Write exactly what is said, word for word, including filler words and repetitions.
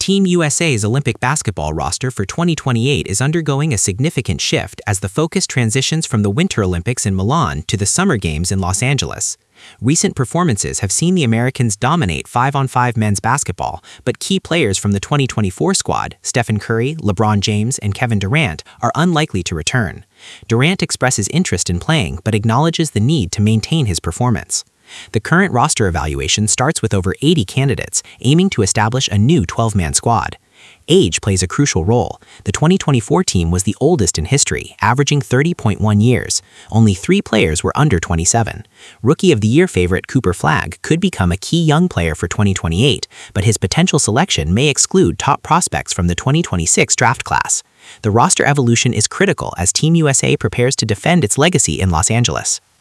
Team U S A's Olympic basketball roster for twenty twenty-eight is undergoing a significant shift as the focus transitions from the Winter Olympics in Milan to the Summer Games in Los Angeles. Recent performances have seen the Americans dominate five on five men's basketball, but key players from the twenty twenty-four squad, Stephen Curry, LeBron James, and Kevin Durant, are unlikely to return. Durant expresses interest in playing but acknowledges the need to maintain his performance. The current roster evaluation starts with over eighty candidates, aiming to establish a new twelve-man squad. Age plays a crucial role. The twenty twenty-four team was the oldest in history, averaging thirty point one years. Only three players were under twenty-seven. Rookie of the Year favorite Cooper Flagg could become a key young player for twenty twenty-eight, but his potential selection may exclude top prospects from the twenty twenty-six draft class. The roster evolution is critical as Team U S A prepares to defend its legacy in Los Angeles.